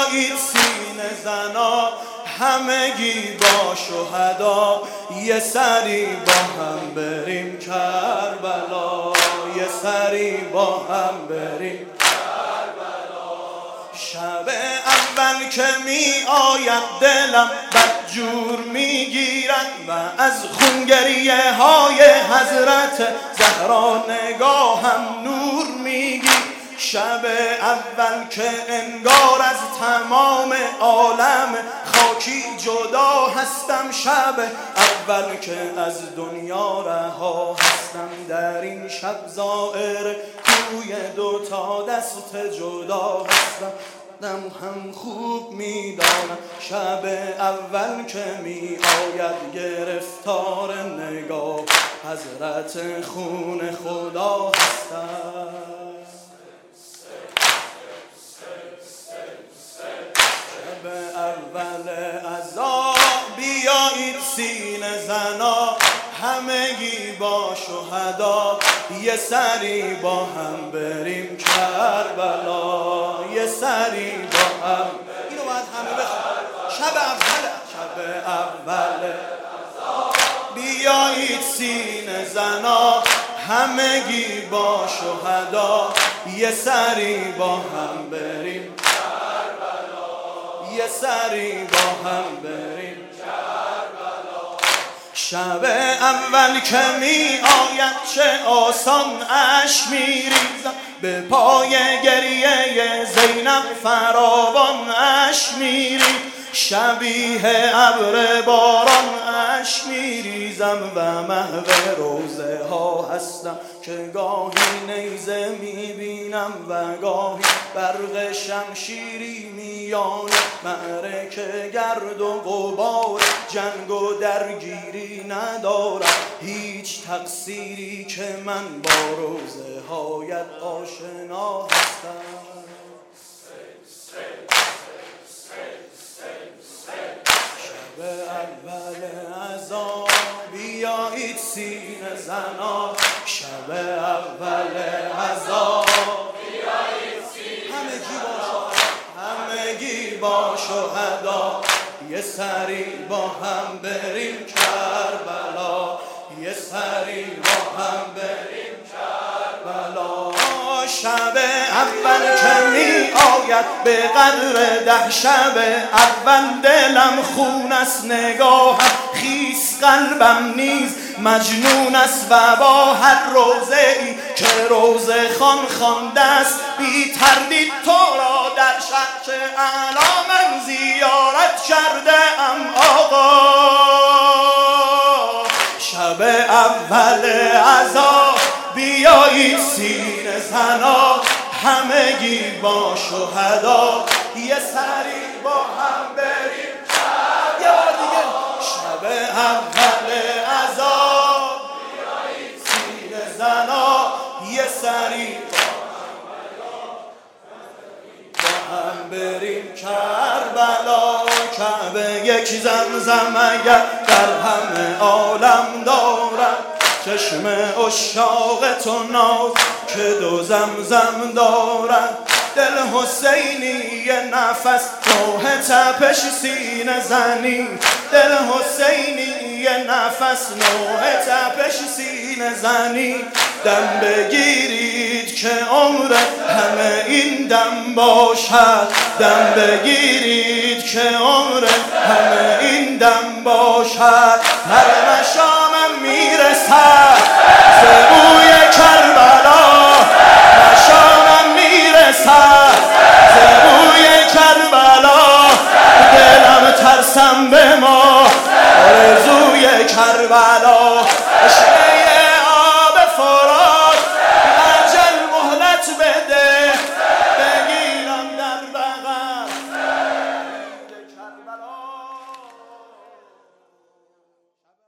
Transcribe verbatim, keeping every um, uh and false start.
بیایید سینه زنا همگی با شهدا یه سری با هم بریم کربلا، یه سری با هم بریم کربلا. شب اول که می آید دلم بدجور می گیرد و از خونگریه های حضرت زهرا نگاهم نور می گیرد. شب اول که انگار از تمام عالم خاکی جدا هستم، شب اول که از دنیا رها هستم، در این شب زائر توی دو تا دست جدا هستم. دم هم خوب میدانم شب اول که می آید گرفتار نگاه حضرت خون خدا هستم. اول عزا بیایید سینه زنا همگی با شهدا یه سری با هم بریم کربلا، یه سری با هم. اینو باید همه بخونیم. شب اول شب اول بیایید سینه زنا همگی با شهدا یه سری با هم بریم، یه سری با هم بریم کربلا. شب اول که می آید چه آسان اشک می ریزم، به پای گریه زینب فراوان اشک می ریزم. شبیه ابر باران اشک می ریزم و محو روزه ها هستم که گاهی نیزه می بینم و گاهی برق شمشیری میان معرکه گرد و غبار جنگ و درگیری ندارم. هیچ تقصیری که من با روزه هایت آشنا هستم. شب اول عزا بیایید سینه زنا، شب اول عزا بیایید سینه همگی با همگی با شهدا یه سری با هم بریم کربلا، یه سری با هم بریم کربلا. شب اول که می آید به قدر ده شب اول دلم خون است نگاهم خیس قلبم نیز مجنون است و با هر روزه ای که روزه خان خوانده است بی تردید تو را در شهر اعلی من زیارت کرده ام آقا. شب اول عزا بیایید سینه زنا همگی با شهدا یه سری با هم بریم. یه بار دیگه شب اول عزا بیایید سینه زنا یه سری با هم بریم کربلا. کعبه یک زمزم اگر در همه عالم دارد، چشم عشاق تو ناز که دو زمزم دارد. دل حسینی یه نفس روح تپش سینه زنی، دل حسینی یه نفس نوح تپش سینه زنی. دم بگیرید که عمر همه این دم باشد، دم بگیرید که عمر همه این دم باشد. هر